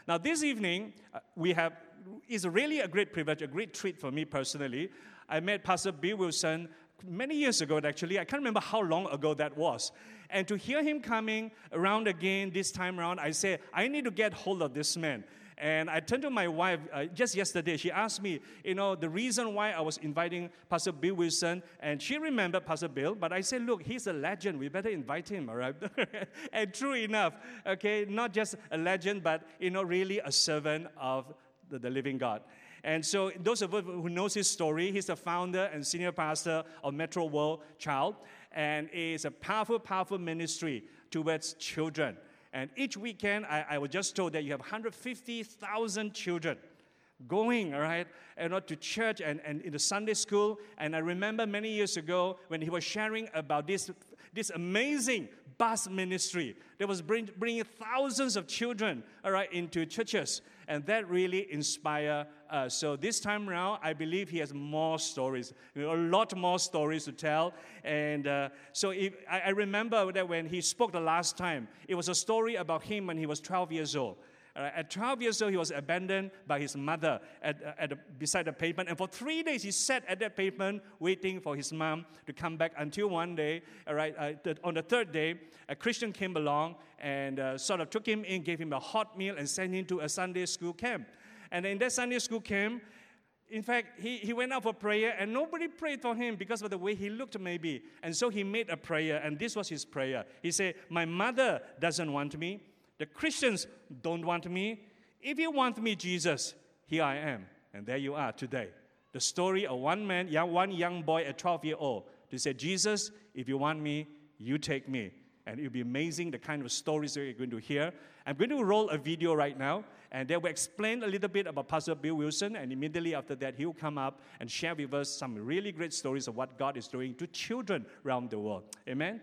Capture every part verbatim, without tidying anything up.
Now, this evening, uh, we have, it's really a great privilege, a great treat for me personally. I met Pastor Bill Wilson many years ago, actually. I can't remember how long ago that was. And to hear him coming around again this time around, I said, I need to get hold of this man. And I turned to my wife uh, just yesterday. She asked me, you know, the reason why I was inviting Pastor Bill Wilson. And she remembered Pastor Bill. But I said, look, he's a legend. We better invite him, all right? And true enough, okay, not just a legend, but, you know, really a servant of the, the living God. And so those of us who knows his story, he's the founder and senior pastor of Metro World Child. And it's a powerful, powerful ministry towards children. And each weekend, I, I was just told that you have one hundred fifty thousand children going, all right, you know, to church and, and in the Sunday school. And I remember many years ago when he was sharing about this, this amazing bus ministry that was bring, bringing thousands of children, all right, into churches. And that really inspired us. So this time around, I believe he has more stories, you know, a lot more stories to tell. And uh, so if, I, I remember that when he spoke the last time, it was a story about him when he was twelve years old. Uh, at twelve years old, he was abandoned by his mother at, uh, at the, beside the pavement. And for three days, he sat at that pavement waiting for his mom to come back until one day, all right, uh, the, on the third day, a Christian came along and uh, sort of took him in, gave him a hot meal, and sent him to a Sunday school camp. And in that Sunday school camp, in fact, he, he went out for prayer, and nobody prayed for him because of the way he looked, maybe. And so he made a prayer, and this was his prayer. He said, my mother doesn't want me. The Christians don't want me. If you want me, Jesus, here I am. And there you are today. The story of one man, young, one young boy at twelve years old, to say, Jesus, if you want me, you take me. And it will be amazing the kind of stories that you're going to hear. I'm going to roll a video right now, and they will explain a little bit about Pastor Bill Wilson, and immediately after that, he'll come up and share with us some really great stories of what God is doing to children around the world. Amen?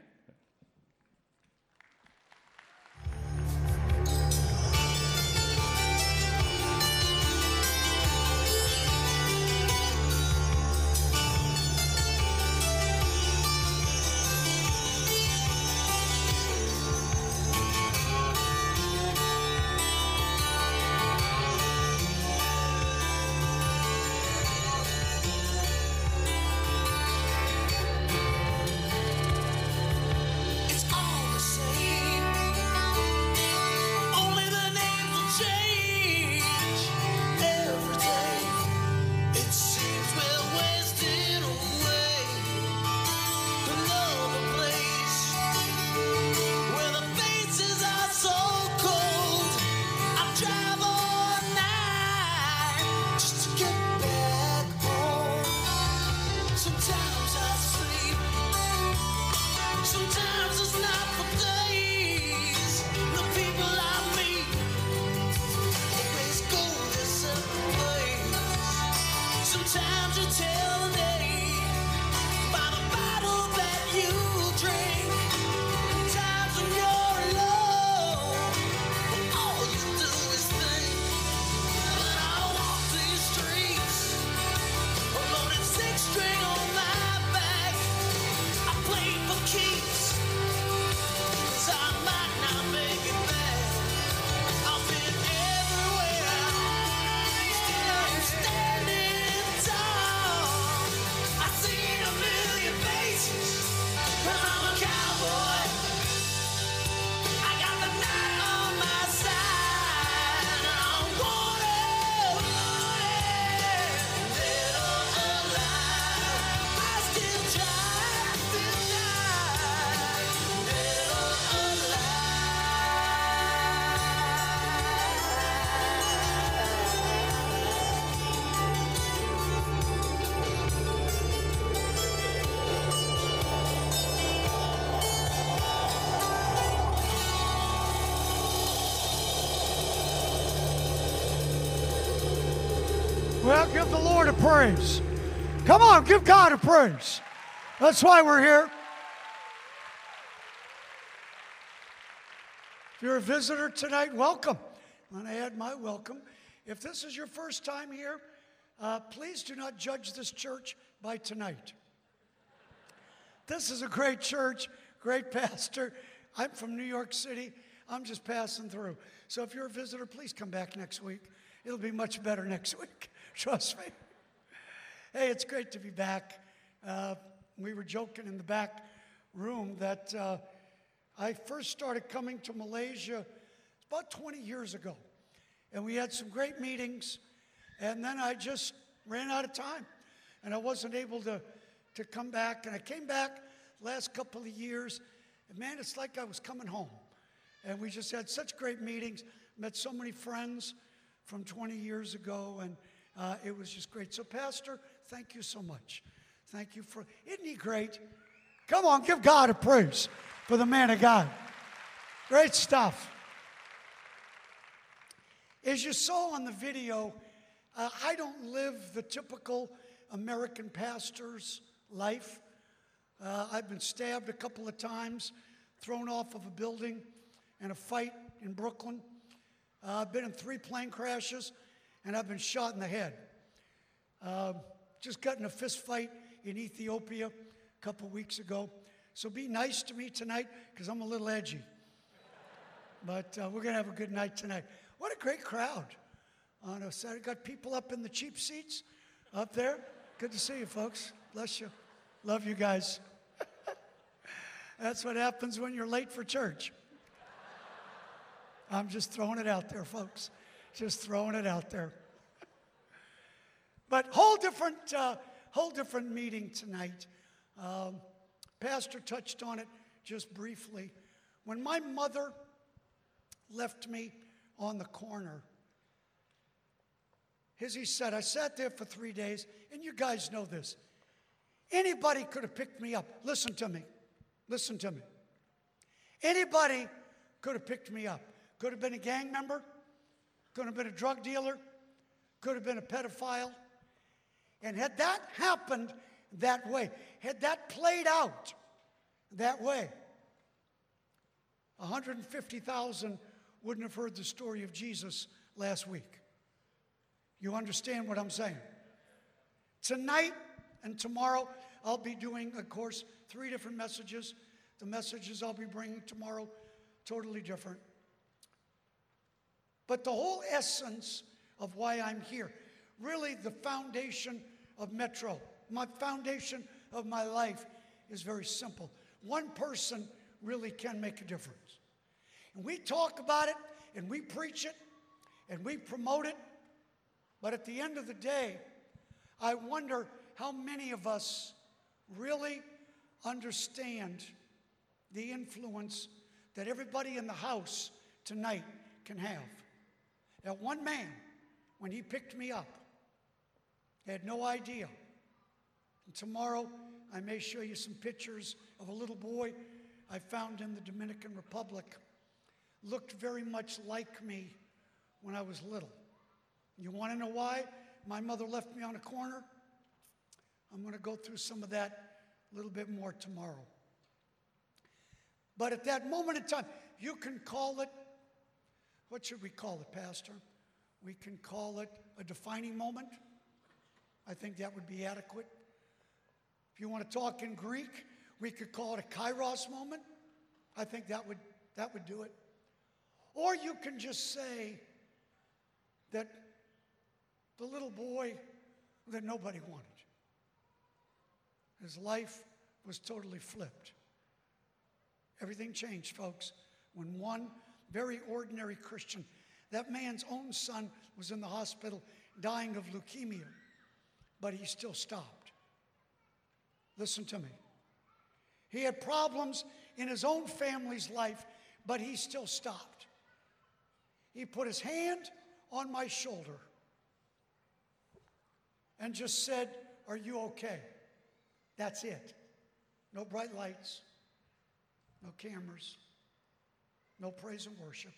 Well, give the Lord a praise. Come on, give God a praise. That's why we're here. If you're a visitor tonight, welcome. I'm going to add my welcome. If this is your first time here, uh, please do not judge this church by tonight. This is a great church, great pastor. I'm from New York City. I'm just passing through. So if you're a visitor, please come back next week. It'll be much better next week. Trust me. Hey, it's great to be back. Uh, we were joking in the back room that uh, I first started coming to Malaysia about twenty years ago. And we had some great meetings. And then I just ran out of time. And I wasn't able to, to come back. And I came back last couple of years. And man, it's like I was coming home. And we just had such great meetings. Met so many friends from twenty years ago. And uh, it was just great. So, Pastor, thank you so much. Thank you for, isn't he great? Come on, give God a praise for the man of God. Great stuff. As you saw on the video, uh, I don't live the typical American pastor's life. Uh, I've been stabbed a couple of times, thrown off of a building in a fight in Brooklyn. Uh, I've been in three plane crashes, and I've been shot in the head. Uh, just got in a fist fight in Ethiopia a couple weeks ago. So be nice to me tonight, because I'm a little edgy. But uh, we're going to have a good night tonight. What a great crowd on a Saturday. Got people up in the cheap seats up there. Good to see you, folks. Bless you. Love you guys. That's what happens when you're late for church. I'm just throwing it out there, folks. Just throwing it out there. But whole different, uh, whole different meeting tonight. Um, Pastor touched on it just briefly. When my mother left me on the corner, as he said, I sat there for three days, and you guys know this. Anybody could have picked me up. Listen to me. Listen to me. Anybody could have picked me up. Could have been a gang member. Could have been a drug dealer. Could have been a pedophile. And had that happened that way, had that played out that way, one hundred fifty thousand wouldn't have heard the story of Jesus last week. You understand what I'm saying? Tonight and tomorrow, I'll be doing, of course, three different messages. The messages I'll be bringing tomorrow, totally different. But the whole essence of why I'm here, really the foundation of Metro, my foundation of my life is very simple. One person really can make a difference. And we talk about it, and we preach it, and we promote it. But at the end of the day, I wonder how many of us really understand the influence that everybody in the house tonight can have. That one man, when he picked me up, had no idea. And tomorrow, I may show you some pictures of a little boy I found in the Dominican Republic. Looked very much like me when I was little. You want to know why my mother left me on a corner? I'm going to go through some of that a little bit more tomorrow. But at that moment in time, you can call it, what should we call it, Pastor? We can call it a defining moment. I think that would be adequate. If you want to talk in Greek, we could call it a kairos moment. I think that would, that would do it. Or you can just say that the little boy that nobody wanted, his life was totally flipped. Everything changed, folks, when one very ordinary Christian, that man's own son was in the hospital dying of leukemia, but he still stopped. Listen to me. He had problems in his own family's life, but he still stopped. He put his hand on my shoulder and just said, "Are you okay?" That's it. No bright lights, no cameras, no praise and worship.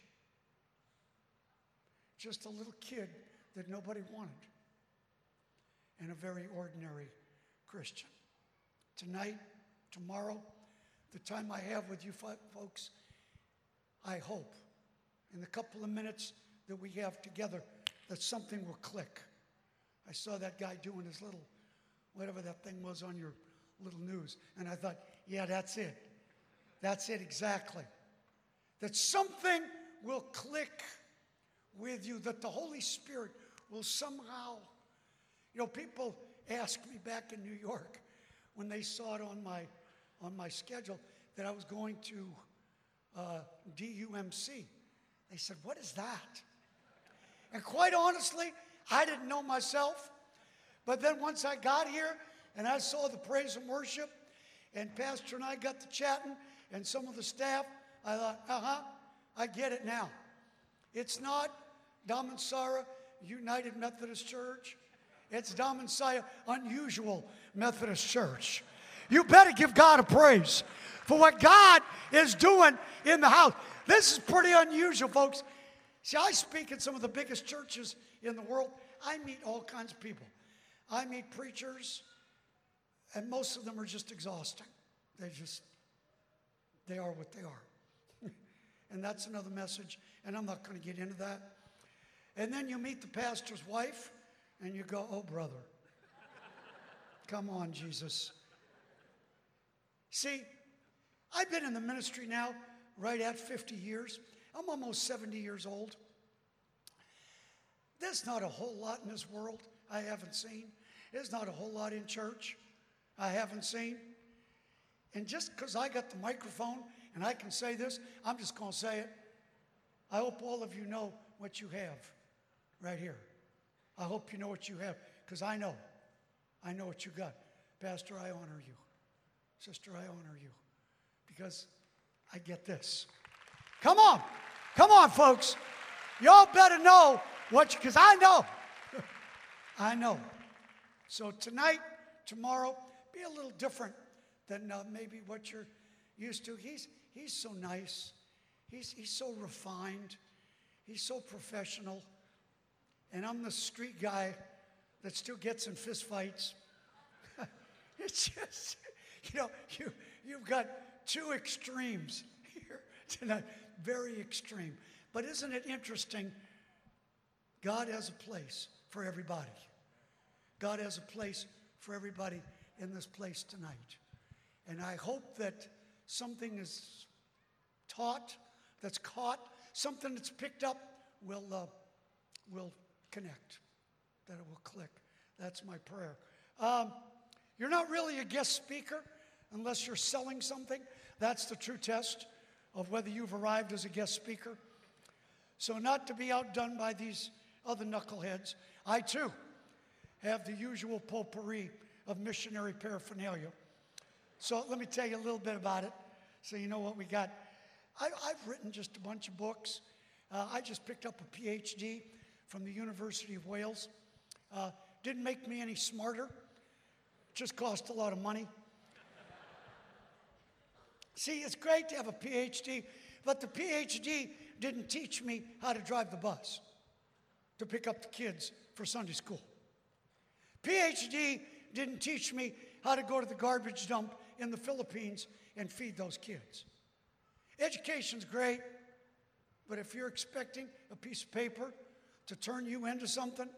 Just a little kid that nobody wanted, and a very ordinary Christian. Tonight, tomorrow, the time I have with you folks, I hope in the couple of minutes that we have together that something will click. I saw that guy doing his little, whatever that thing was on your little news, and I thought, yeah, that's it. That's it exactly. that something will click with you, that the Holy Spirit will somehow, you know, people asked me back in New York when they saw it on my, on my schedule that I was going to uh, D U M C. They said, what is that? And quite honestly, I didn't know myself. But then once I got here and I saw the praise and worship, and Pastor and I got to chatting, and some of the staff, I thought, uh-huh, I get it now. It's not Damansara United Methodist Church. It's Damansara Unusual Methodist Church. You better give God a praise for what God is doing in the house. This is pretty unusual, folks. See, I speak at some of the biggest churches in the world. I meet all kinds of people. I meet preachers, and most of them are just exhausting. They just, they are what they are. And that's another message, and I'm not going to get into that. And then you meet the pastor's wife, and you go, oh, brother. Come on, Jesus. See, I've been in the ministry now right at fifty years. I'm almost seventy years old. There's not a whole lot in this world I haven't seen. There's not a whole lot in church I haven't seen. And just because I got the microphone and I can say this, I'm just going to say it. I hope all of you know what you have right here. I hope you know what you have, because I know. I know what you got. Pastor, I honor you. Sister, I honor you, because I get this. Come on. Come on, folks. Y'all better know what you, because I know. I know. So tonight, tomorrow, be a little different than uh, maybe what you're used to. He's, he's so nice. He's, he's so refined. He's so professional. And I'm the street guy that still gets in fist fights. It's just, you know, you, you've got two extremes here tonight. Very extreme. But isn't it interesting? God has a place for everybody. God has a place for everybody in this place tonight. And I hope that something is taught, that's caught, something that's picked up will, uh, will connect, that it will click. That's my prayer. Um, you're not really a guest speaker unless you're selling something. That's the true test of whether you've arrived as a guest speaker. So not to be outdone by these other knuckleheads, I too have the usual potpourri of missionary paraphernalia. So let me tell you a little bit about it so you know what we got. I, I've written just a bunch of books. Uh, I just picked up a P H D from the University of Wales. Uh, didn't make me any smarter. Just cost a lot of money. See, it's great to have a P H D, but the P H D didn't teach me how to drive the bus to pick up the kids for Sunday school. P H D didn't teach me how to go to the garbage dump in the Philippines and feed those kids. Education's great, but if you're expecting a piece of paper to turn you into something,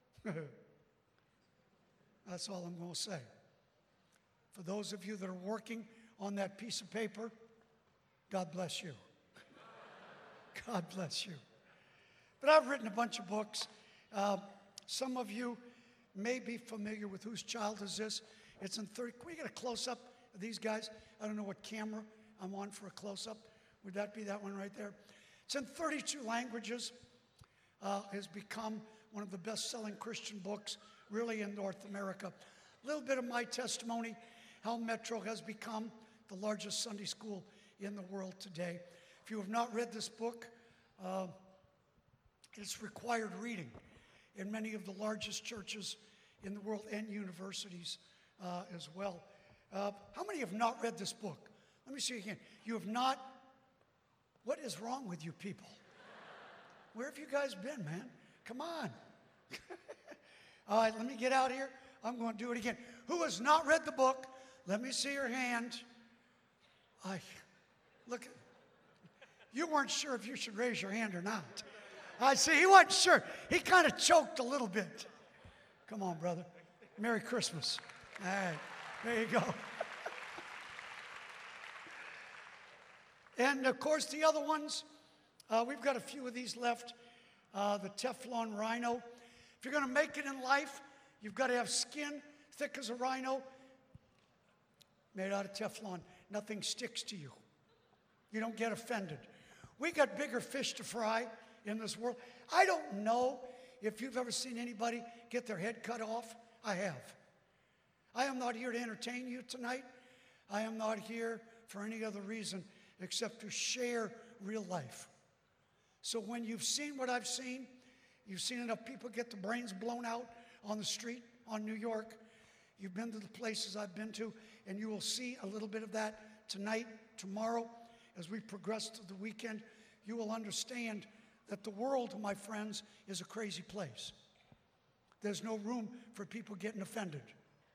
that's all I'm going to say. For those of you that are working on that piece of paper, God bless you. God bless you. But I've written a bunch of books. Uh, some of you may be familiar with Whose Child Is This? It's in thirty. Can we get a close-up of these guys? I don't know what camera I'm on for a close-up. Would that be that one right there? It's in thirty-two languages. Uh, has become one of the best-selling Christian books, really, in North America. A little bit of my testimony, how Metro has become the largest Sunday school in the world today. If you have not read this book, uh, it's required reading in many of the largest churches in the world and universities uh, as well. Uh, how many have not read this book? Let me see again. You have not? What is wrong with you people? Where have you guys been, man? Come on. All right, let me get out here. I'm going to do it again. Who has not read the book? Let me see your hand. I look. You weren't sure if you should raise your hand or not. I see. He wasn't sure. He kind of choked a little bit. Come on, brother. Merry Christmas. All right. There you go. And of course, the other ones, uh, we've got a few of these left. Uh, the Teflon rhino. If you're going to make it in life, you've got to have skin thick as a rhino, made out of Teflon. Nothing sticks to you. You don't get offended. We got bigger fish to fry in this world. I don't know if you've ever seen anybody get their head cut off. I have. I am not here to entertain you tonight. I am not here for any other reason except to share real life. So when you've seen what I've seen, you've seen enough people get their brains blown out on the street on New York, you've been to the places I've been to, and you will see a little bit of that tonight, tomorrow, as we progress through the weekend. You will understand that the world, my friends, is a crazy place. There's no room for people getting offended.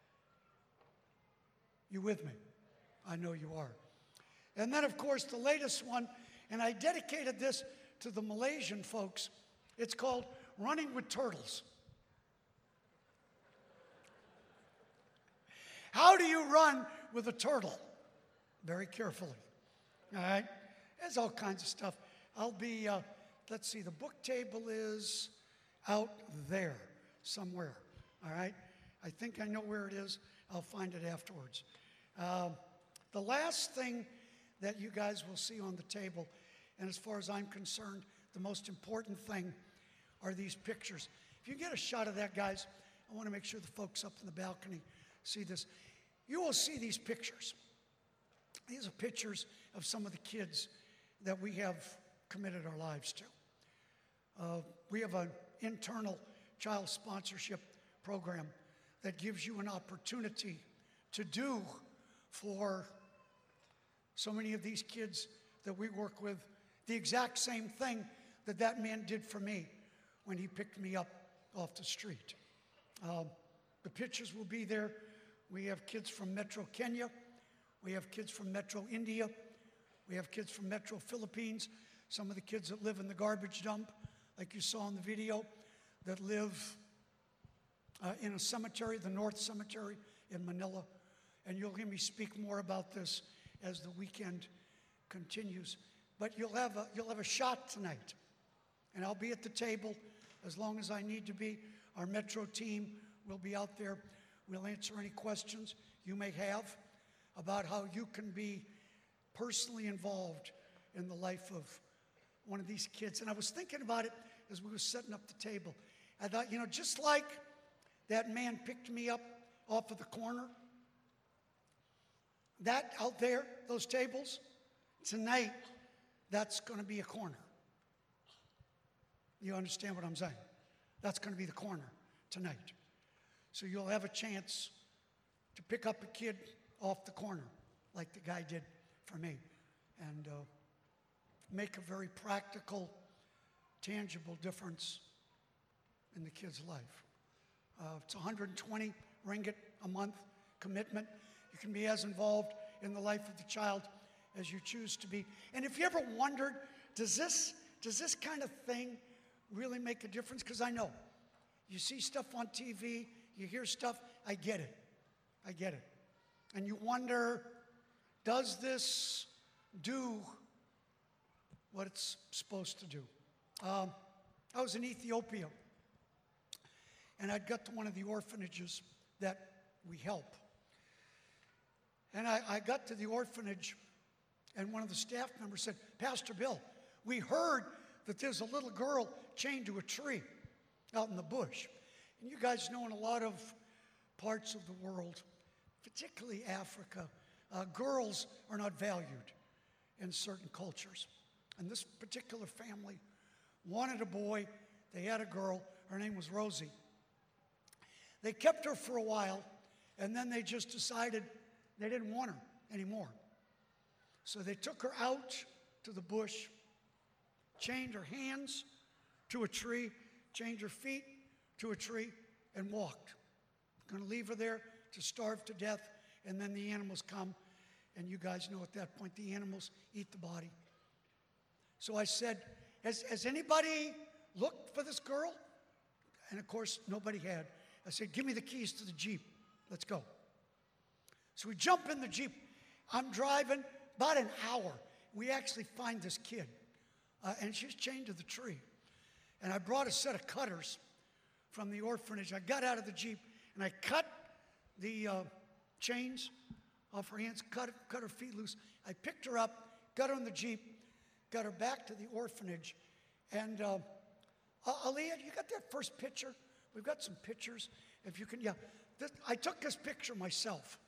You with me? I know you are. And then, of course, the latest one, and I dedicated this to the Malaysian folks. It's called Running with Turtles. How do you run with a turtle? Very carefully. All right? There's all kinds of stuff. I'll be, uh, let's see, the book table is out there somewhere. All right? I think I know where it is. I'll find it afterwards. Uh, the last thing that you guys will see on the table, and as far as I'm concerned, the most important thing are these pictures. If you get a shot of that, guys, I want to make sure the folks up in the balcony see this. You will see these pictures. These are pictures of some of the kids that we have committed our lives to. Uh, we have an internal child sponsorship program that gives you an opportunity to do for so many of these kids that we work with the exact same thing that that man did for me when he picked me up off the street. Um, the pictures will be there. We have kids from Metro Kenya. We have kids from Metro India. We have kids from Metro Philippines. Some of the kids that live in the garbage dump, like you saw in the video, that live uh, in a cemetery, the North Cemetery in Manila. And you'll hear me speak more about this as the weekend continues. But you'll have a, you'll have a shot tonight. And I'll be at the table as long as I need to be. Our Metro team will be out there. We'll answer any questions you may have about how you can be personally involved in the life of one of these kids. And I was thinking about it as we were setting up the table. I thought, you know, just like that man picked me up off of the corner, that out there, those tables, tonight, that's going to be a corner. You understand what I'm saying? That's going to be the corner tonight. So you'll have a chance to pick up a kid off the corner, like the guy did for me, and uh, make a very practical, tangible difference in the kid's life. Uh, it's one hundred twenty ringgit a month commitment. You can be as involved in the life of the child as you choose to be. And if you ever wondered, does this, does this kind of thing really make a difference? Because I know. You see stuff on T V, you hear stuff, I get it. I get it. And you wonder, does this do what it's supposed to do? Um, I was in Ethiopia, and I'd got to one of the orphanages that we help. And I, I got to the orphanage, and one of the staff members said, Pastor Bill, we heard that there's a little girl chained to a tree out in the bush. And you guys know in a lot of parts of the world, particularly Africa, uh, girls are not valued in certain cultures. And this particular family wanted a boy. They had a girl. Her name was Rosie. They kept her for a while, and then they just decided they didn't want her anymore. So they took her out to the bush, chained her hands to a tree, chained her feet to a tree, and walked. Going to leave her there to starve to death, and then the animals come, and you guys know at that point the animals eat the body. So I said, has, has anybody looked for this girl? And of course, nobody had. I said, give me the keys to the Jeep. Let's go. So we jump in the Jeep. I'm driving about an hour. we actually find this kid, uh, and she's chained to the tree. And I brought a set of cutters from the orphanage. I got out of the Jeep, and I cut the uh, chains off her hands, cut, cut her feet loose. I picked her up, got her in the Jeep, got her back to the orphanage. And uh, uh, Aaliyah, you got that first picture? We've got some pictures, if you can. Yeah, this, I took this picture myself.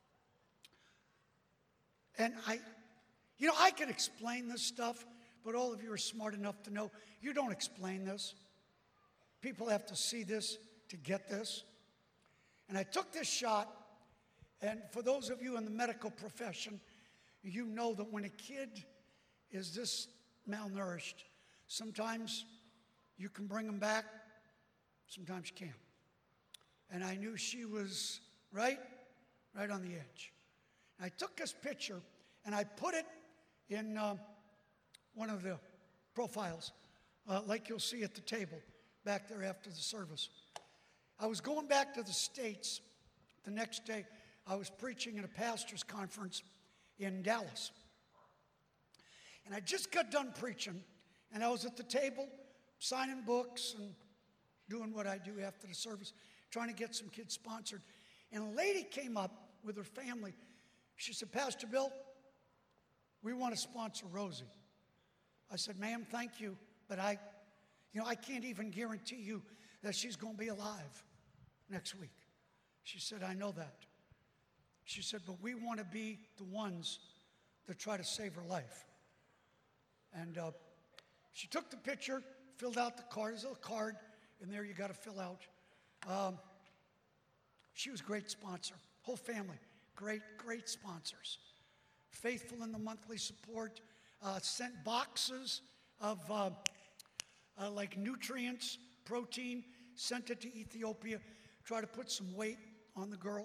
And I, you know, I can explain this stuff, but all of you are smart enough to know you don't explain this. People have to see this to get this. And I took this shot, and for those of you in the medical profession, you know that when a kid is this malnourished, sometimes you can bring them back, sometimes you can't. And I knew she was right, right on the edge. And I took this picture, and I put it in uh, one of the profiles, uh, like you'll see at the table back there after the service. I was going back to the States the next day. I was preaching at a pastor's conference in Dallas. And I just got done preaching, and I was at the table signing books and doing what I do after the service, trying to get some kids sponsored. And a lady came up with her family. She said, Pastor Bill, we want to sponsor Rosie. I said, ma'am, thank you, but I, you know, I can't even guarantee you that she's going to be alive next week. She said, I know that. She said, but we want to be the ones that try to save her life. And uh, she took the picture, filled out the card. There's a little card in there you got to fill out. Um, she was a great sponsor. Whole family, great, great sponsors. Faithful in the monthly support. Uh, sent boxes of uh, uh, like nutrients, protein, sent it to Ethiopia, try to put some weight on the girl.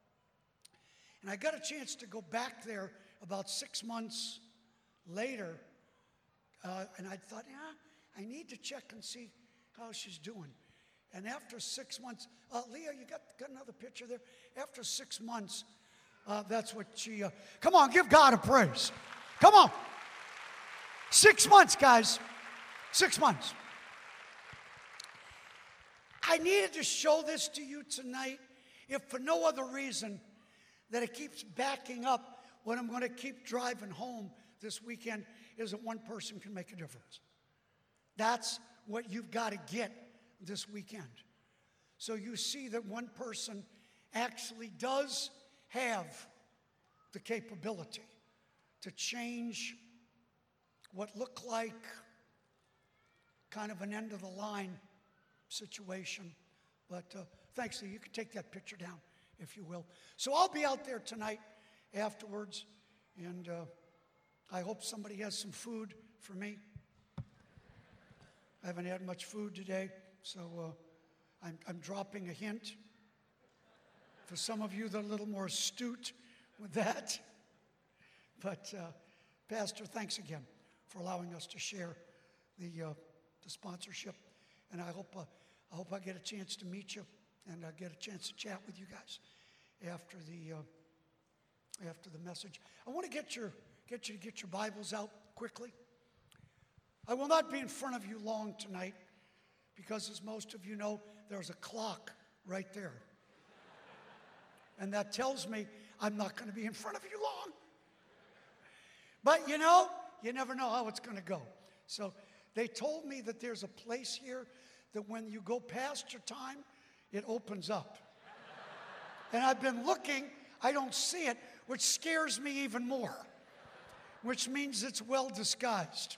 And I got a chance to go back there about six months later, uh, and I thought, yeah, I need to check and see how she's doing. And after six months, uh, Leah, you got, got another picture there? After six months, uh, that's what she, uh, come on, give God a praise. Come on. Six months, guys. Six months. I needed to show this to you tonight, if for no other reason that it keeps backing up what I'm going to keep driving home this weekend is that one person can make a difference. That's what you've got to get this weekend. So you see that one person actually does have the capability to change what looked like kind of an end of the line situation. But uh, thanks, Lee. You can take that picture down, if you will. So I'll be out there tonight afterwards, and uh, I hope somebody has some food for me. I haven't had much food today, so uh, I'm, I'm dropping a hint. For some of you that are a little more astute with that. But uh, Pastor, thanks again for allowing us to share the, uh, the sponsorship. And I hope, uh, I hope I get a chance to meet you, and I get a chance to chat with you guys after the, uh, after the message. I want to get, your, get you to get your Bibles out quickly. I will not be in front of you long tonight because, as most of you know, there's a clock right there. And that tells me I'm not going to be in front of you long. But, you know, you never know how it's going to go. So they told me that there's a place here that when you go past your time, it opens up. And I've been looking, I don't see it, which scares me even more, which means it's well disguised.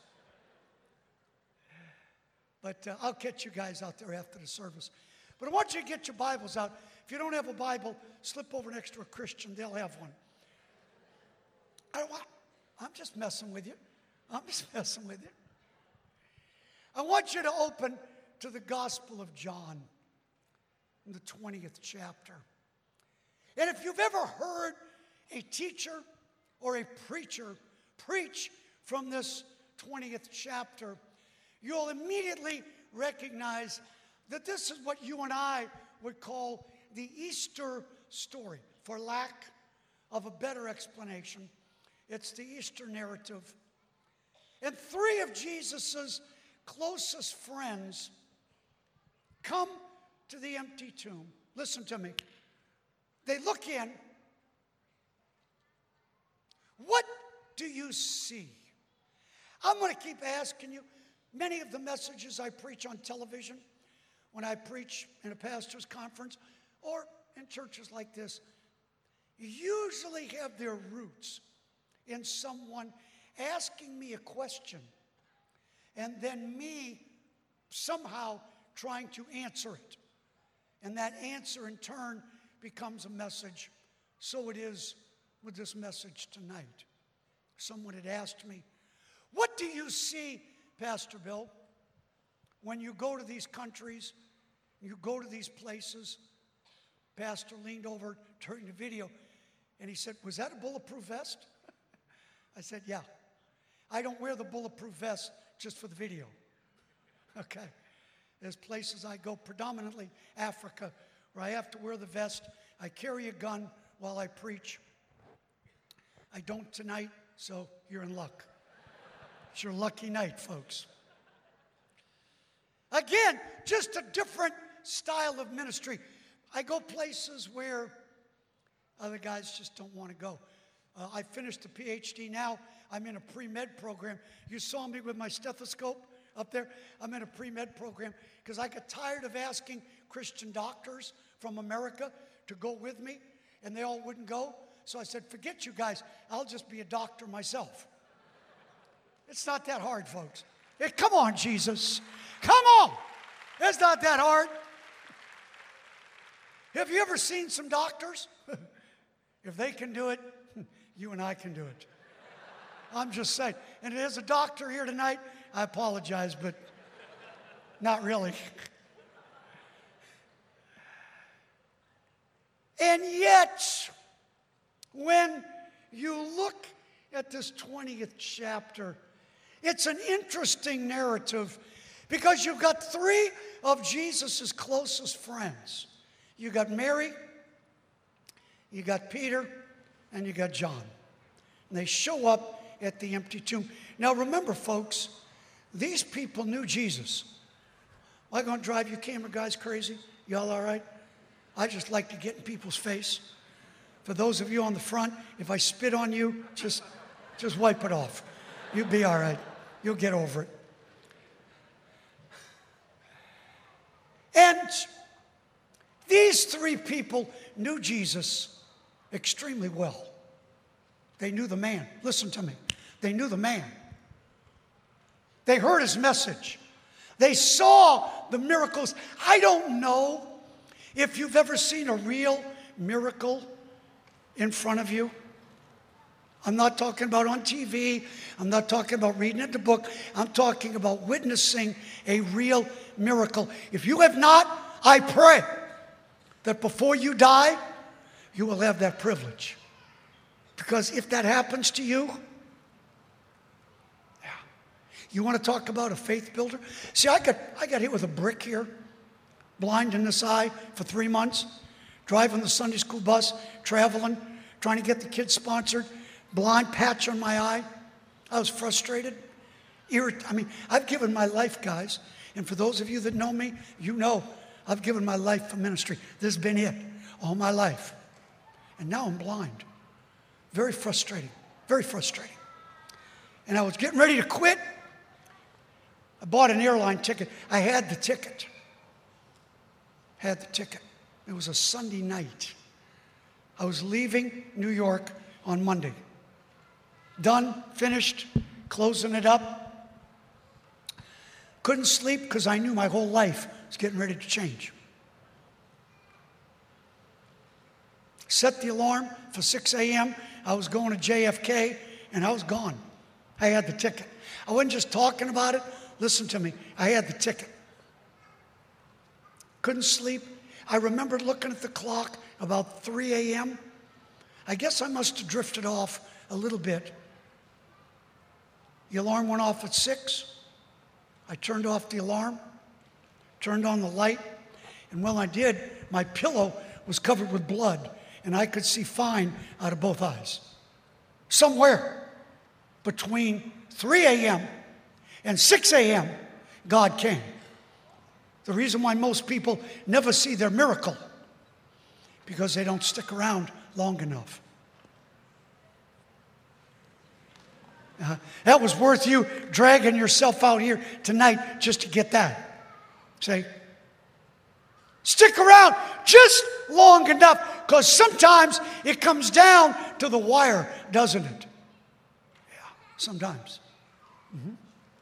But uh, I'll catch you guys out there after the service. But I want you to get your Bibles out. If you don't have a Bible, slip over next to a Christian. They'll have one. I don't want, I'm just messing with you. I'm just messing with you. I want you to open to the Gospel of John in the twentieth chapter. And if you've ever heard a teacher or a preacher preach from this twentieth chapter, you'll immediately recognize that this is what you and I would call the Easter story, for lack of a better explanation. It's the Easter narrative And three of Jesus' closest friends come to the empty tomb. Listen to me. They look in. What do you see? I'm going to keep asking you. Many of the messages I preach on television, when I preach in a pastor's conference, or in churches like this, usually have their roots in someone asking me a question and then me somehow trying to answer it. And that answer in turn becomes a message. So it is with this message tonight. Someone had asked me, what do you see, Pastor Bill, when you go to these countries, you go to these places? Pastor leaned over during the video and he said, was that a bulletproof vest? I said, yeah. I don't wear the bulletproof vest just for the video. Okay. There's places I go, predominantly Africa, where I have to wear the vest. I carry a gun while I preach. I don't tonight, so you're in luck. It's your lucky night, folks. Again, just a different style of ministry. I go places where other guys just don't want to go. Uh, I finished a P H D now. I'm in a pre-med program. You saw me with my stethoscope up there. I'm in a pre-med program because I got tired of asking Christian doctors from America to go with me, and they all wouldn't go. So I said, forget you guys. I'll just be a doctor myself. It's not that hard, folks. Hey, come on, Jesus. Come on. It's not that hard. Have you ever seen some doctors? If they can do it, you and I can do it. I'm just saying. And there's a doctor here tonight. I apologize, but not really. And yet, when you look at this twentieth chapter, it's an interesting narrative because you've got three of Jesus' closest friends. You got Mary, you got Peter, and you got John. And they show up at the empty tomb. Now remember, folks, these people knew Jesus. Am I going to drive you camera guys crazy? Y'all all right? I just like to get in people's face. For those of you on the front, if I spit on you, just, just wipe it off. You'll be all right. You'll get over it. And these three people knew Jesus extremely well. They knew the man. Listen to me. They knew the man. They heard his message. They saw the miracles. I don't know if you've ever seen a real miracle in front of you. I'm not talking about on T V. I'm not talking about reading in the book. I'm talking about witnessing a real miracle. If you have not, I pray that before you die, you will have that privilege. Because if that happens to you, yeah. You want to talk about a faith builder? See, I got, I got hit with a brick here, blind in this eye for three months, driving the Sunday school bus, traveling, trying to get the kids sponsored, blind patch on my eye. I was frustrated. Irrit- I mean, I've given my life, guys. And for those of you that know me, you know I've given my life for ministry. This has been it all my life. And now I'm blind. Very frustrating. Very frustrating. And I was getting ready to quit. I bought an airline ticket. I had the ticket. Had the ticket. It was a Sunday night. I was leaving New York on Monday. Done, finished, closing it up. Couldn't sleep because I knew my whole life was getting ready to change. Set the alarm for six a.m. I was going to J F K, and I was gone. I had the ticket. I wasn't just talking about it. Listen to me. I had the ticket. Couldn't sleep. I remember looking at the clock about three a.m. I guess I must have drifted off a little bit. The alarm went off at six. I turned off the alarm, turned on the light, and when I did, my pillow was covered with blood, and I could see fine out of both eyes. Somewhere. between three a.m. and six a.m., God came. The reason why most people never see their miracle, because they don't stick around long enough. Uh, that was worth you dragging yourself out here tonight just to get that. Say, stick around just long enough, because sometimes it comes down to the wire, doesn't it? Yeah, sometimes. Mm-hmm.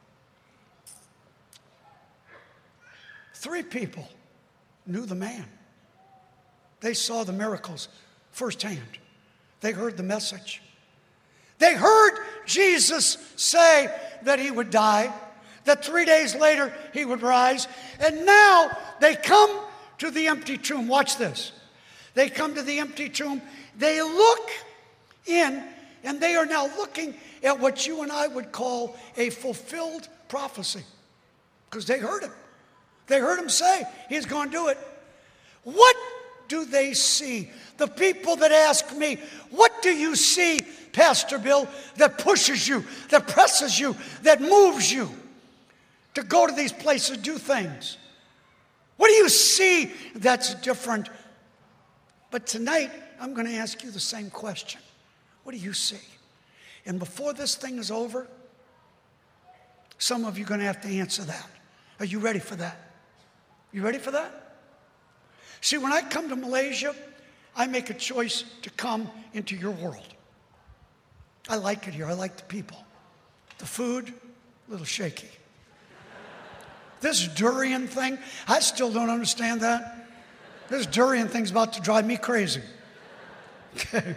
Three people knew the man. They saw the miracles firsthand. They heard the message. They heard Jesus say that he would die, that three days later he would rise, and now they come to the empty tomb. Watch this. They come to the empty tomb. They look in, and they are now looking at what you and I would call a fulfilled prophecy, because they heard him. They heard him say he's going to do it. What do they see? The people that ask me, what do you see, Pastor Bill, that pushes you, that presses you, that moves you to go to these places, do things? What do you see that's different? But tonight, I'm going to ask you the same question. What do you see? And before this thing is over, some of you are going to have to answer that. Are you ready for that? You ready for that? See, when I come to Malaysia, I make a choice to come into your world. I like it here. I like the people. The food, a little shaky. This durian thing, I still don't understand that. This durian thing's about to drive me crazy. Okay.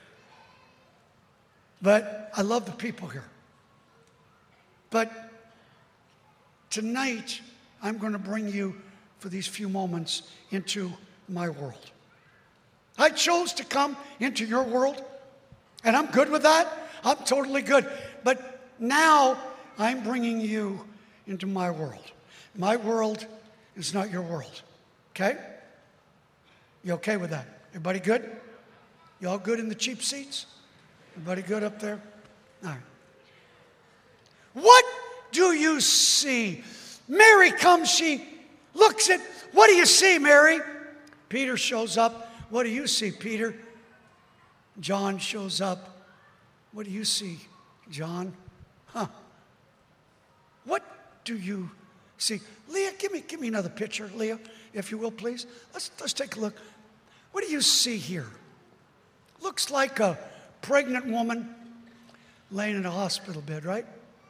But I love the people here. But tonight, I'm going to bring you, for these few moments, into my world. I chose to come into your world, and I'm good with that. I'm totally good. But now I'm bringing you into my world. My world is not your world. Okay? You okay with that? Everybody good? You all good in the cheap seats? Everybody good up there? All right. What do you see? Mary comes, she looks at, what do you see, Mary? Peter shows up. What do you see, Peter? John shows up. What do you see, John? Huh. What do you see? Leah, give me, give me another picture, Leah, if you will, please. Let's, let's take a look. What do you see here? Looks like a pregnant woman laying in a hospital bed, right?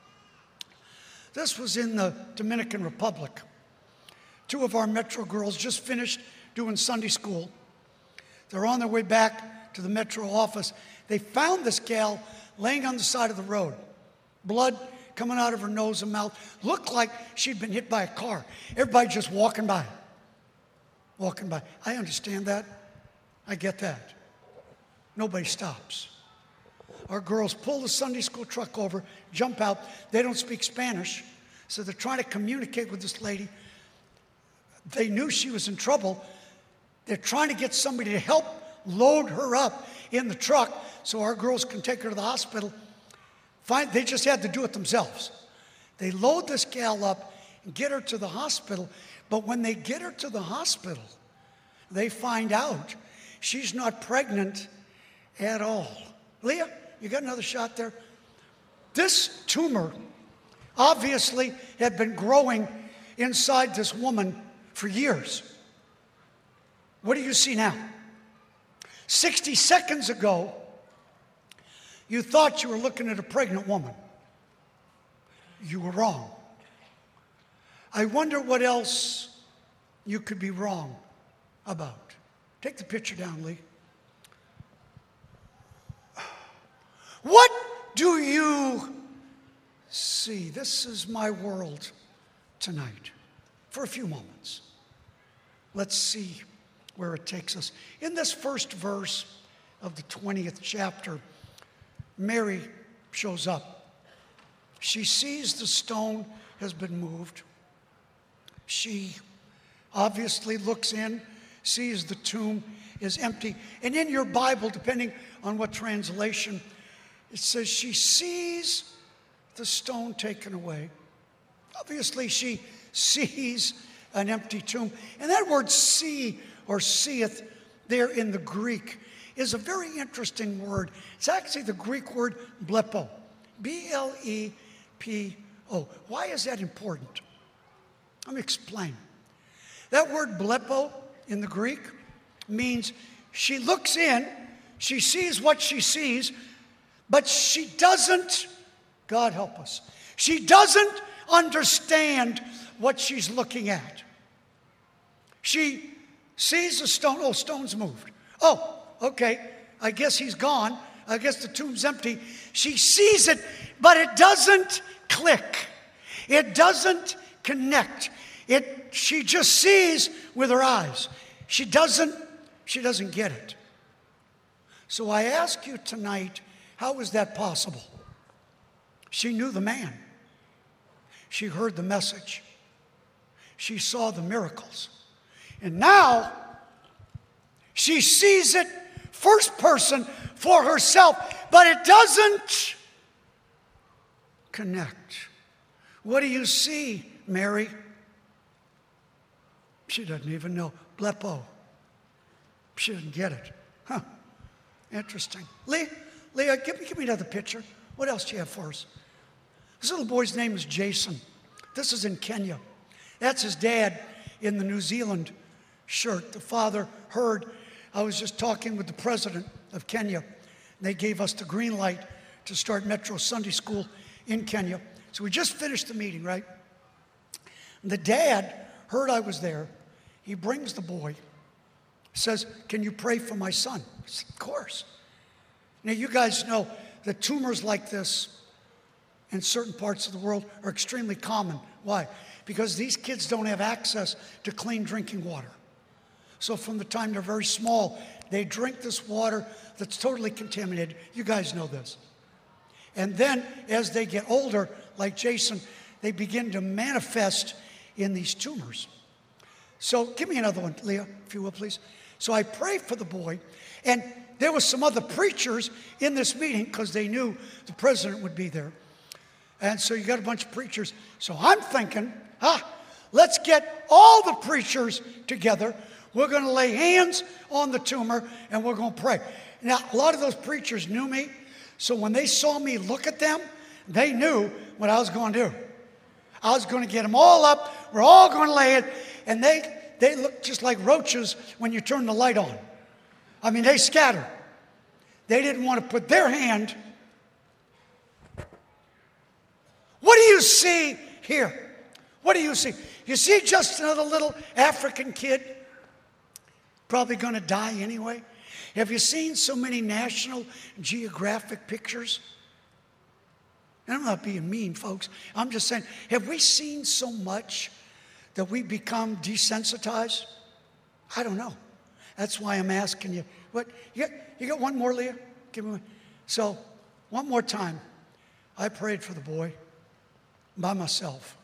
This was in the Dominican Republic. Two of our Metro girls just finished doing Sunday school. They're on their way back to the Metro office. They found this gal laying on the side of the road. Blood coming out of her nose and mouth. Looked like she'd been hit by a car. Everybody just walking by. Walking by. I understand that. I get that. Nobody stops. Our girls pull the Sunday school truck over, jump out. They don't speak Spanish, so they're trying to communicate with this lady. They knew she was in trouble. They're trying to get somebody to help load her up in the truck so our girls can take her to the hospital. Fine, they just had to do it themselves. They load this gal up and get her to the hospital, but when they get her to the hospital, they find out she's not pregnant at all. Leah, you got another shot there? This tumor obviously had been growing inside this woman for years. What do you see now? sixty seconds ago, you thought you were looking at a pregnant woman. You were wrong. I wonder what else you could be wrong about. Take the picture down, Lee. What do you see? This is my world tonight for a few moments. Let's see where it takes us. In this first verse of the twentieth chapter, Mary shows up. She sees the stone has been moved. She obviously looks in, sees the tomb is empty. And in your Bible, depending on what translation It says she sees the stone taken away. Obviously, she sees an empty tomb. And that word see or seeth there in the Greek is a very interesting word. It's actually the Greek word blepo. B L E P O. Why is that important? Let me explain. That word blepo in the Greek means she looks in, she sees what she sees, but she doesn't, God help us, she doesn't understand what she's looking at. She sees the stone, oh, stone's moved. Oh, okay, I guess he's gone. I guess the tomb's empty. She sees it, but it doesn't click. It doesn't connect. It, she just sees with her eyes. She doesn't, she doesn't get it. So I ask you tonight, how is that possible? She knew the man. She heard the message. She saw the miracles. And now, she sees it first person for herself, but it doesn't connect. What do you see, Mary? She doesn't even know. Blepo. She didn't get it. Huh. Interesting. Leah, Leah, give me, give me another picture. What else do you have for us? This little boy's name is Jason. This is in Kenya. That's his dad in the New Zealand shirt. The father heard. I was just talking with the president of Kenya. They gave us the green light to start Metro Sunday School in Kenya. So we just finished the meeting, right? And the dad heard I was there. He brings the boy, says, "Can you pray for my son?" I said, "Of course." Now, you guys know that tumors like this in certain parts of the world are extremely common. Why? Because these kids don't have access to clean drinking water. So from the time they're very small, they drink this water that's totally contaminated. You guys know this. And then as they get older, like Jason, they begin to manifest in these tumors. So give me another one, Leah, if you will, please. So I prayed for the boy, and there were some other preachers in this meeting because they knew the president would be there. And so you got a bunch of preachers. So I'm thinking, ah, let's get all the preachers together. We're going to lay hands on the tumor, and we're going to pray. Now, a lot of those preachers knew me, so when they saw me look at them, they knew what I was going to do. I was going to get them all up. We're all going to lay it, and they, they looked just like roaches when you turn the light on. I mean, they scattered. They didn't want to put their hand. What do you see here? What do you see? You see just another little African kid, probably going to die anyway. Have you seen so many National Geographic pictures? And I'm not being mean, folks. I'm just saying, have we seen so much that we become desensitized? I don't know. That's why I'm asking you. What? You got, you got one more, Leah? Give me one. So, one more time. I prayed for the boy by myself.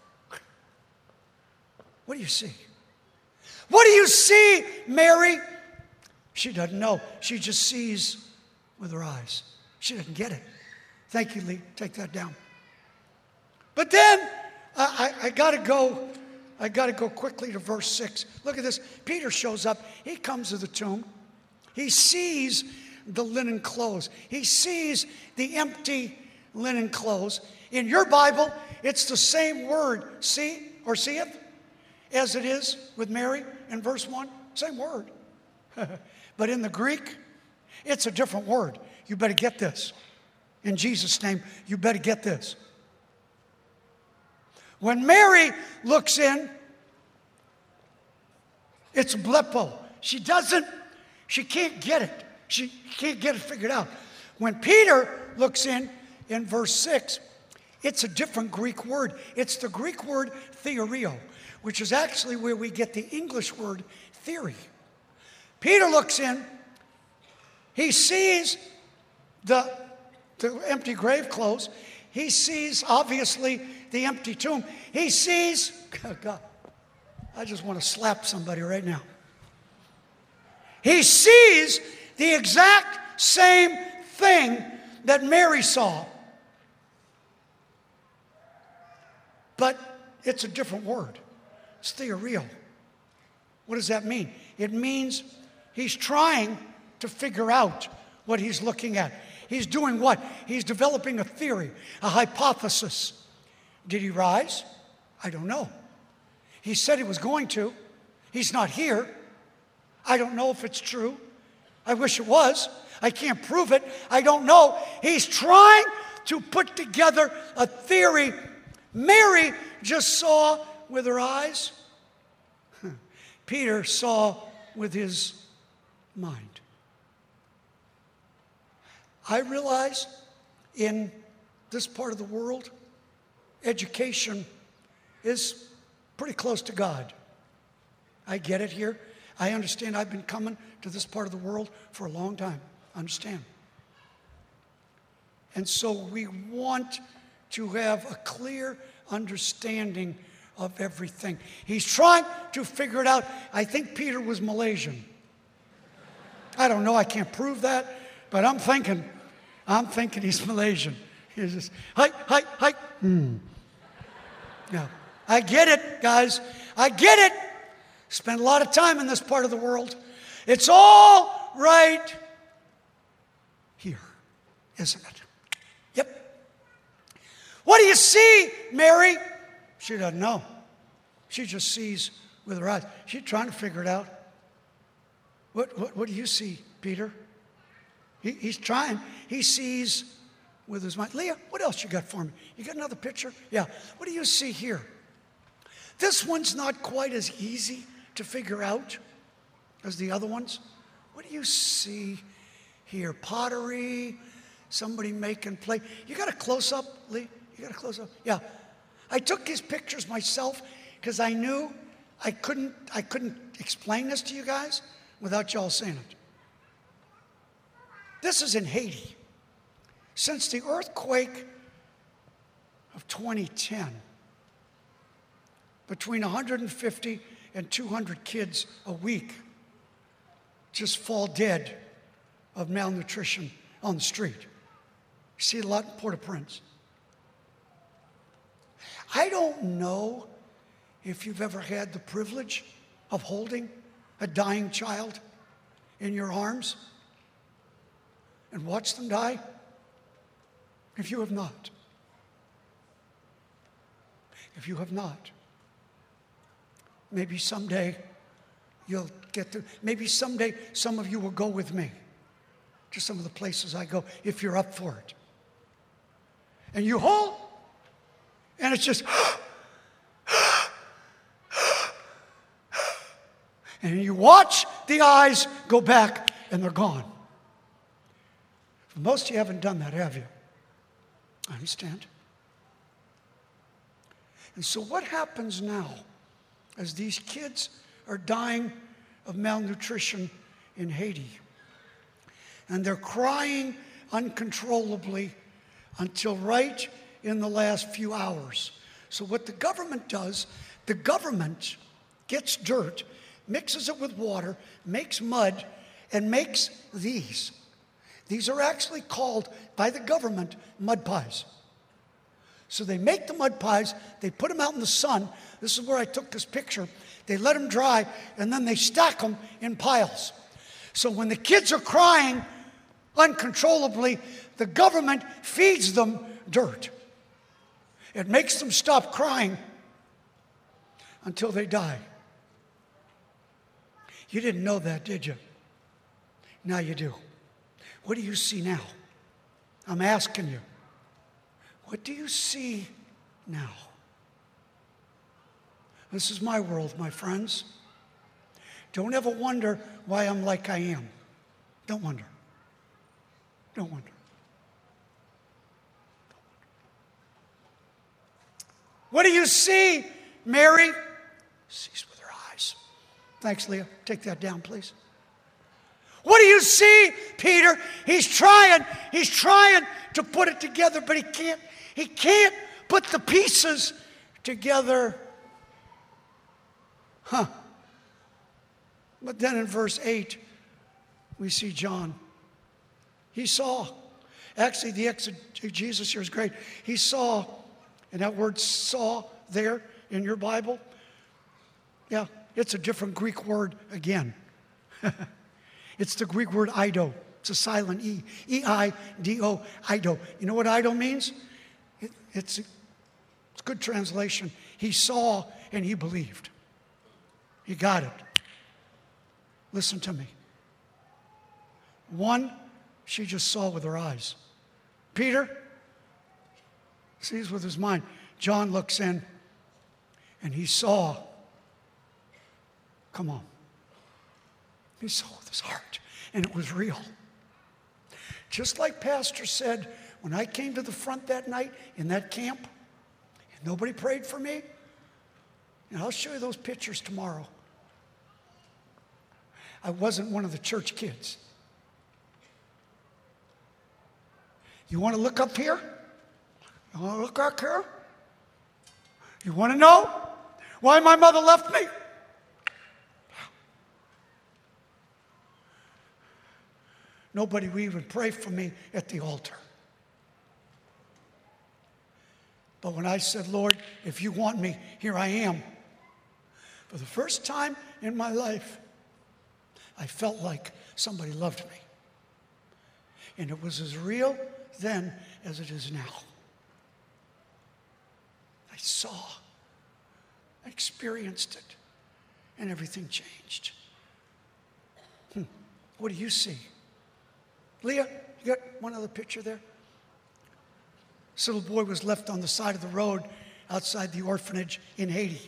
What do you see? What do you see, Mary? She doesn't know. She just sees with her eyes. She doesn't get it. Thank you, Lee. Take that down. But then I, I, I got to go. I got to go quickly to verse six. Look at this. Peter shows up. He comes to the tomb. He sees the linen clothes. He sees the empty linen clothes. In your Bible, it's the same word, see or seeth, as it is with Mary in verse one. Same word. But in the Greek, it's a different word. You better get this. In Jesus' name, you better get this. When Mary looks in, it's blepo. She doesn't, she can't get it. She can't get it figured out. When Peter looks in, in verse six, it's a different Greek word. It's the Greek word theorio, which is actually where we get the English word theory. Peter looks in, he sees the, the empty grave clothes. He sees, obviously, the empty tomb. He sees, oh God, I just want to slap somebody right now. He sees the exact same thing that Mary saw. But it's a different word. It's theoreo. What does that mean? It means he's trying to figure out what he's looking at. He's doing what? He's developing a theory, a hypothesis. Did he rise? I don't know. He said he was going to. He's not here. I don't know if it's true. I wish it was. I can't prove it. I don't know. He's trying to put together a theory. Mary just saw with her eyes. Peter saw with his mind. I realize in this part of the world, education is pretty close to God. I get it here. I understand. I've been coming to this part of the world for a long time. I understand. And so we want to have a clear understanding of everything. He's trying to figure it out. I think Peter was Malaysian. I don't know. I can't prove that. But I'm thinking, I'm thinking he's Malaysian. He's just, hi, hi, hi. Hmm. Yeah. I get it, guys. I get it. Spent a lot of time in this part of the world. It's all right here, isn't it? Yep. What do you see, Mary? She doesn't know. She just sees with her eyes. She's trying to figure it out. What, what, what do you see, Peter? He, he's trying. He sees with his mind. Leah, what else you got for me? You got another picture? Yeah. What do you see here? This one's not quite as easy to figure out as the other ones. What do you see here? Pottery, somebody making play. You got a close-up, Lee? You got a close-up? Yeah. I took these pictures myself because I knew I couldn't, I couldn't explain this to you guys without y'all seeing it. This is in Haiti. Since the earthquake of twenty ten, between one hundred fifty and two hundred kids a week just fall dead of malnutrition on the street. You see it a lot in Port-au-Prince. I don't know if you've ever had the privilege of holding a dying child in your arms and watch them die. If you have not. If you have not. Maybe someday you'll get to, maybe someday some of you will go with me to some of the places I go, if you're up for it. And you hold, and it's just, and you watch the eyes go back, and they're gone. Most of you haven't done that, have you? I understand. And so what happens now as these kids are dying of malnutrition in Haiti? And they're crying uncontrollably until right in the last few hours. So what the government does, the government gets dirt, mixes it with water, makes mud, and makes these. These are actually called, by the government, mud pies. So they make the mud pies, they put them out in the sun. This is where I took this picture. They let them dry, and then they stack them in piles. So when the kids are crying uncontrollably, the government feeds them dirt. It makes them stop crying until they die. You didn't know that, did you? Now you do. What do you see now? I'm asking you. What do you see now? This is my world, my friends. Don't ever wonder why I'm like I am. Don't wonder. Don't wonder. What do you see, Mary? Sees with her eyes. Thanks, Leah. Take that down, please. What do you see, Peter? He's trying, he's trying to put it together, but he can't, he can't put the pieces together. Huh. But then in verse eight, we see John. He saw. Actually, the exegesis here is great. He saw, and that word saw there in your Bible, yeah, it's a different Greek word again. It's the Greek word eido. It's a silent E. E I D O, eido. You know what eido means? It, it's, it's a good translation. He saw and he believed. He got it. Listen to me. One, she just saw with her eyes. Peter sees with his mind. John looks in and he saw. Come on. He saw with his heart, and it was real. Just like Pastor said, when I came to the front that night in that camp, and nobody prayed for me, and I'll show you those pictures tomorrow. I wasn't one of the church kids. You want to look up here? You want to look up here? You want to know why my mother left me? Nobody would even pray for me at the altar. But when I said, Lord, if you want me, here I am. For the first time in my life, I felt like somebody loved me. And it was as real then as it is now. I saw, I experienced it, and everything changed. Hmm. What do you see? Leah, you got one other picture there? This little boy was left on the side of the road outside the orphanage in Haiti.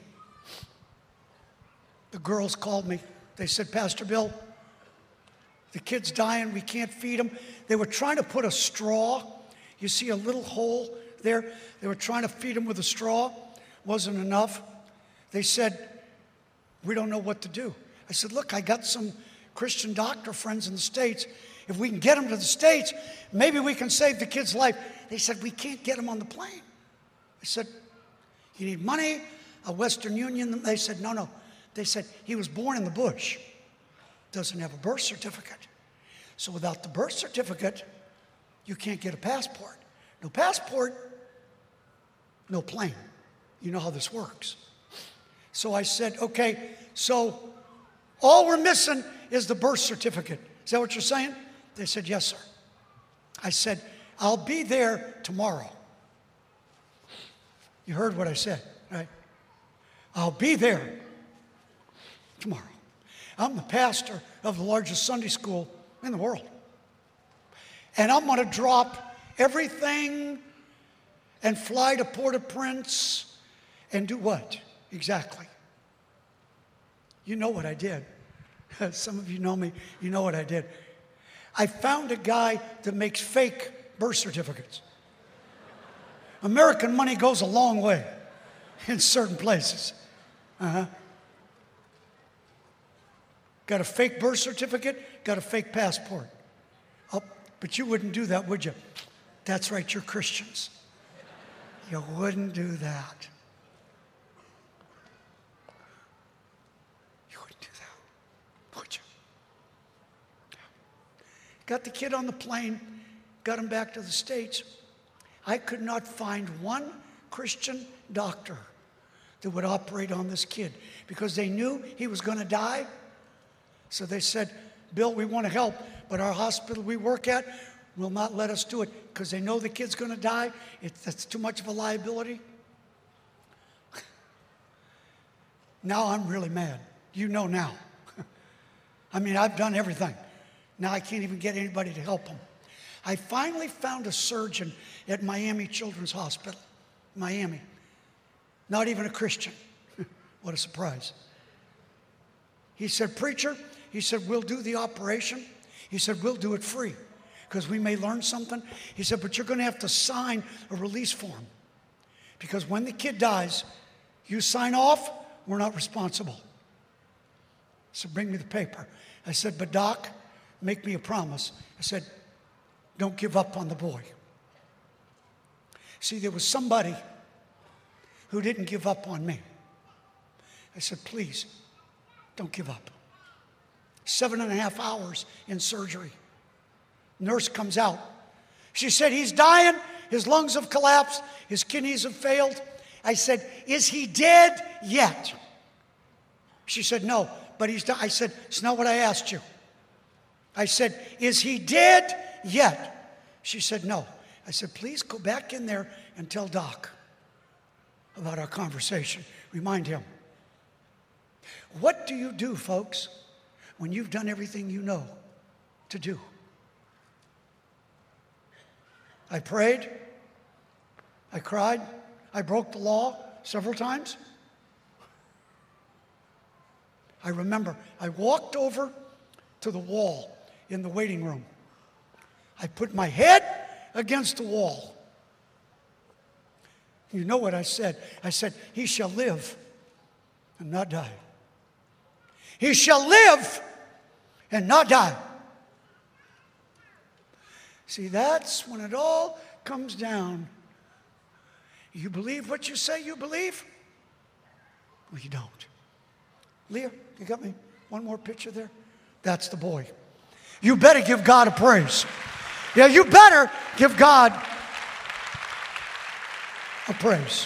The girls called me. They said, Pastor Bill, the kid's dying. We can't feed him. They were trying to put a straw. You see a little hole there? They were trying to feed him with a straw. Wasn't enough. They said, we don't know what to do. I said, look, I got some Christian doctor friends in the States. If we can get him to the States, maybe we can save the kid's life. They said, we can't get him on the plane. I said, you need money, a Western Union. They said, no, no. They said, he was born in the bush. Doesn't have a birth certificate. So without the birth certificate, you can't get a passport. No passport, no plane. You know how this works. So I said, okay, so all we're missing is the birth certificate. Is that what you're saying? They said, yes, sir. I said, I'll be there tomorrow. You heard what I said, right? I'll be there tomorrow. I'm the pastor of the largest Sunday school in the world. And I'm going to drop everything and fly to Port-au-Prince and do what? Exactly. You know what I did. Some of you know me. You know what I did. I found a guy that makes fake birth certificates. American money goes a long way in certain places. Uh-huh. Got a fake birth certificate, got a fake passport. Oh, but you wouldn't do that, would you? That's right, you're Christians. You wouldn't do that. You wouldn't do that, would you? Got the kid on the plane, got him back to the States. I could not find one Christian doctor that would operate on this kid because they knew he was going to die. So they said, Bill, we want to help, but our hospital we work at will not let us do it because they know the kid's going to die. It's, that's too much of a liability. Now I'm really mad. You know now. I mean, I've done everything. Now I can't even get anybody to help him. I finally found a surgeon at Miami Children's Hospital, Miami. Not even a Christian. What a surprise. He said, preacher, he said, we'll do the operation. He said, we'll do it free because we may learn something. He said, but you're going to have to sign a release form because when the kid dies, you sign off, we're not responsible. So bring me the paper. I said, but doc, make me a promise. I said, don't give up on the boy. See, there was somebody who didn't give up on me. I said, please, don't give up. Seven and a half hours in surgery. Nurse comes out. She said, he's dying. His lungs have collapsed. His kidneys have failed. I said, is he dead yet? She said, no, but he's died. I said, it's not what I asked you. I said, is he dead yet? She said, no. I said, please go back in there and tell Doc about our conversation. Remind him. What do you do, folks, when you've done everything you know to do? I prayed. I cried. I broke the law several times. I remember I walked over to the wall in the waiting room. I put my head against the wall. You know what I said? I said, he shall live and not die. He shall live and not die. See, that's when it all comes down. You believe what you say you believe? Well, you don't. Leah, you got me one more picture there? That's the boy. You better give God a praise. Yeah, you better give God a praise.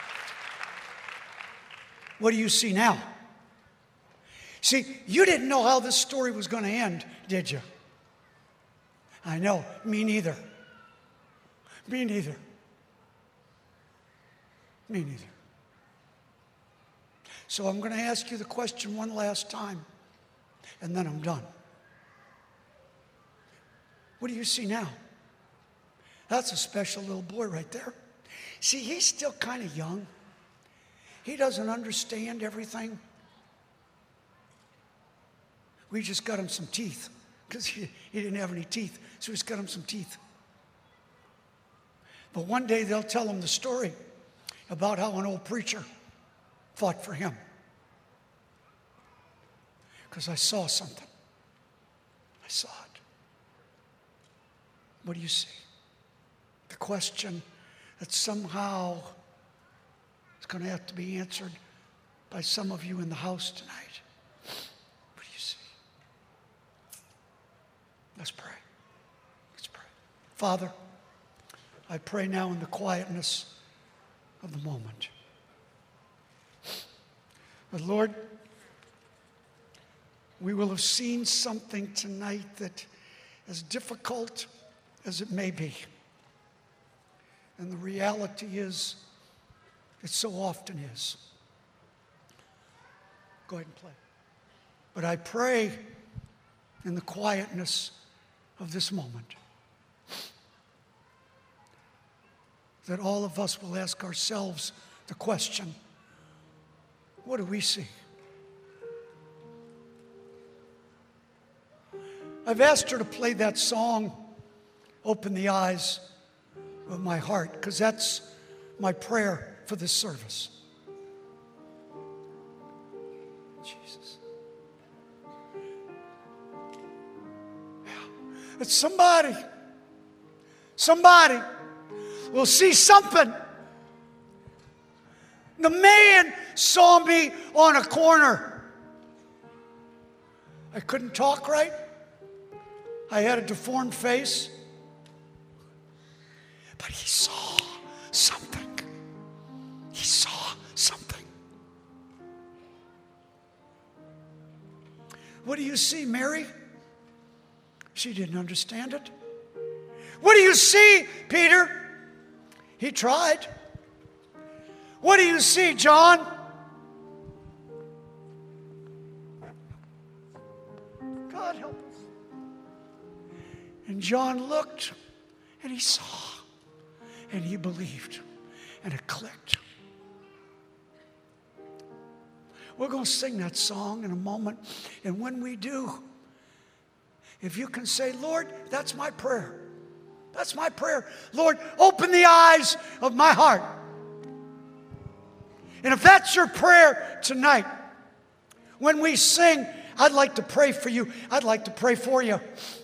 What do you see now? See, you didn't know how this story was going to end, did you? I know, me neither. Me neither. Me neither. So I'm going to ask you the question one last time, and then I'm done. What do you see now? That's a special little boy right there. See, he's still kind of young. He doesn't understand everything. We just got him some teeth because he, he didn't have any teeth, so we just got him some teeth. But one day they'll tell him the story about how an old preacher fought for him. Because I saw something. I saw it. What do you see? The question that somehow is going to have to be answered by some of you in the house tonight. What do you see? Let's pray. Let's pray. Father, I pray now in the quietness of the moment. But Lord, we will have seen something tonight that, as difficult as it may be, and the reality is, it so often is. Go ahead and play. But I pray in the quietness of this moment that all of us will ask ourselves the question, what do we see? I've asked her to play that song, Open the Eyes of My Heart, because that's my prayer for this service. Jesus. Yeah. That somebody, somebody will see something. The man saw me on a corner. I couldn't talk right. I had a deformed face. But he saw something. He saw something. What do you see, Mary? She didn't understand it. What do you see, Peter? He tried. What do you see, John? God help us. And John looked and he saw and he believed and it clicked. We're going to sing that song in a moment, and when we do, if you can say, Lord, that's my prayer. That's my prayer. Lord, open the eyes of my heart. And if that's your prayer tonight, when we sing, I'd like to pray for you. I'd like to pray for you.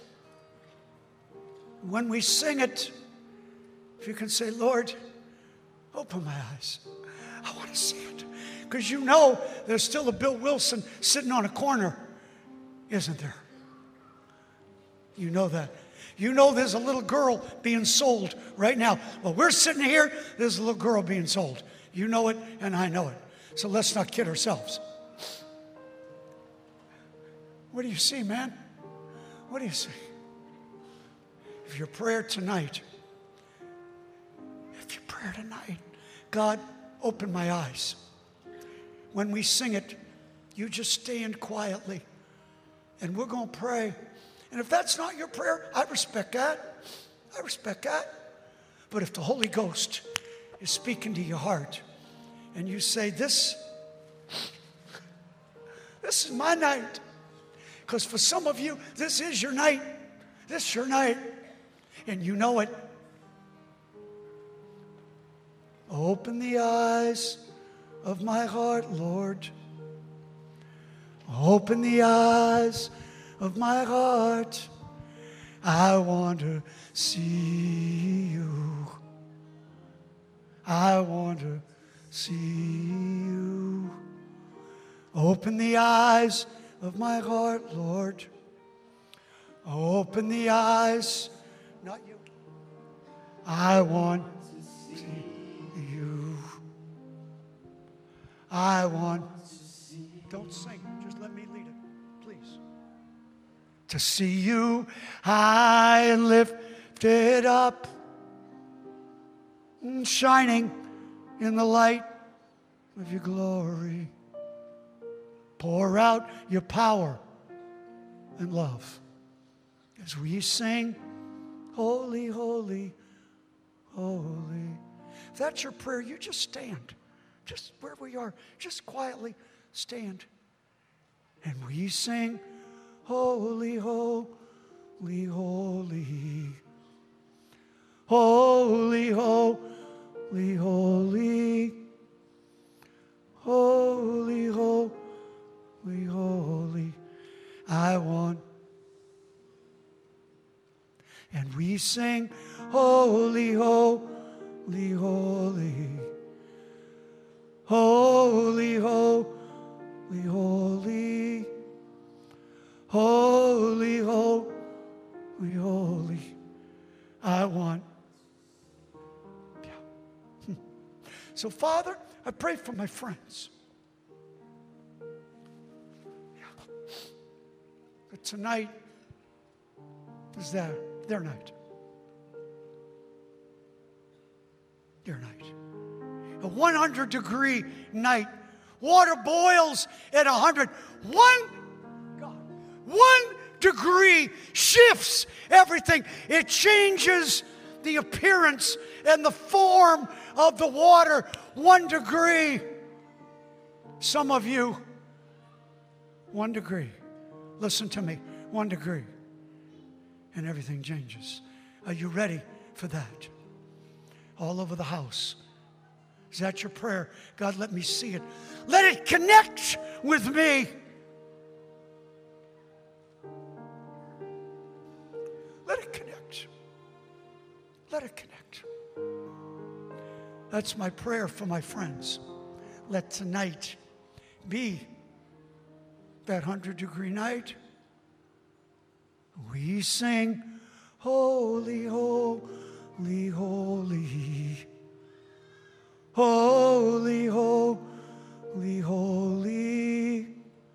When we sing it, if you can say, Lord, open my eyes. I want to see it. Because you know there's still a Bill Wilson sitting on a corner, isn't there? You know that. You know there's a little girl being sold right now. Well, we're sitting here, there's a little girl being sold. You know it, and I know it. So let's not kid ourselves. What do you see, man? What do you see? If your prayer tonight, if your prayer tonight, God, open my eyes. When we sing it, you just stand quietly, and we're going to pray. And if that's not your prayer, I respect that. I respect that. But if the Holy Ghost is speaking to your heart, and you say, this, this is my night. Because for some of you, this is your night. This is your night. And you know it. Open the eyes of my heart, Lord. Open the eyes of my heart. I want to see you. I want to see you. Open the eyes of my heart, Lord. Open the eyes, not you. I want to see you. I want to see. Don't sing, just let me lead it, please. To see you high and lifted up, shining in the light of your glory. Pour out your power and love as we sing, holy, holy, holy. If that's your prayer, you just stand. Just where we are, just quietly stand. And we sing, holy, holy, holy. Holy, holy, holy. Holy, holy, holy. I want. And we sing, holy, holy, holy. Holy, holy, holy. Holy, holy, holy. I want. Yeah. So, Father, I pray for my friends. Yeah. But tonight is their, their night. Their night. A one hundred degree night. Water boils at one hundred. One, God, one degree shifts everything. It changes the appearance and the form of the water. One degree. Some of you, one degree. Listen to me. One degree. And everything changes. Are you ready for that? All over the house. Is that your prayer? God, let me see it. Let it connect with me. Let it connect. Let it connect. That's my prayer for my friends. Let tonight be that hundred degree night. We sing, holy, holy, holy. Holy, holy, holy.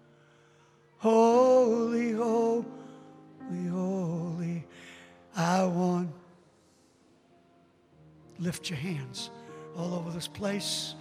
Holy, holy, holy. I want. Lift your hands all over this place.